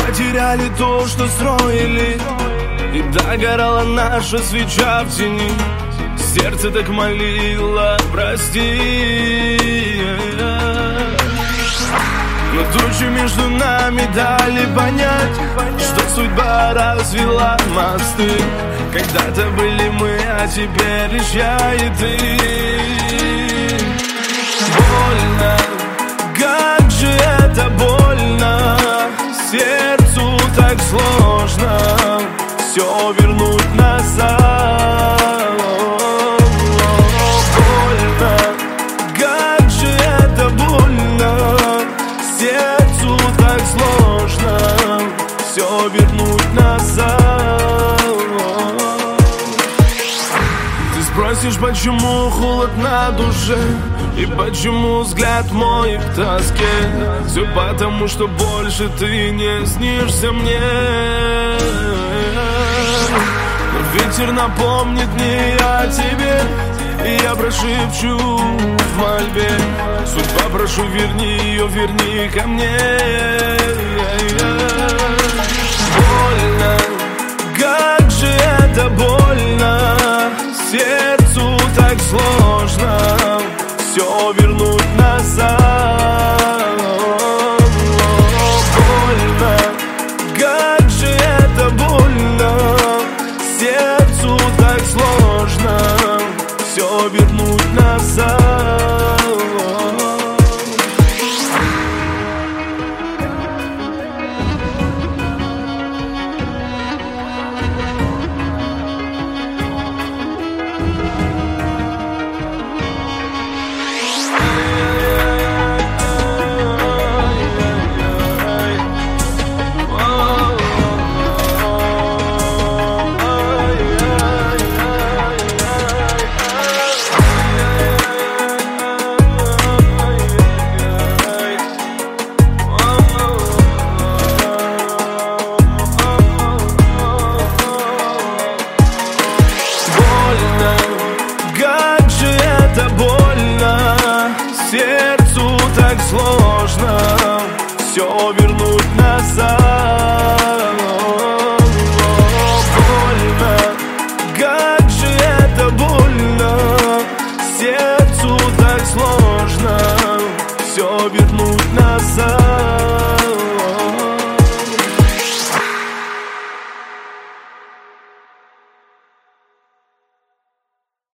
потеряли то, что строили, и догорала наша свеча в тени. Сердце так молило, прости. Но тучи между нами дали понять, что судьба развела мосты. Когда-то были мы, а теперь лишь я и ты. Больно, как же это больно, сердцу так сложно все вернуть назад. Больно, как же это больно, сердцу так сложно все вернуть назад. Ты спросишь, почему холод на душе, и почему взгляд мой в тоске? Все потому, что больше ты не снишься мне. Но ветер напомнит мне о тебе, и я прошепчу в мольбе: судьба, прошу, верни ее, верни ко мне.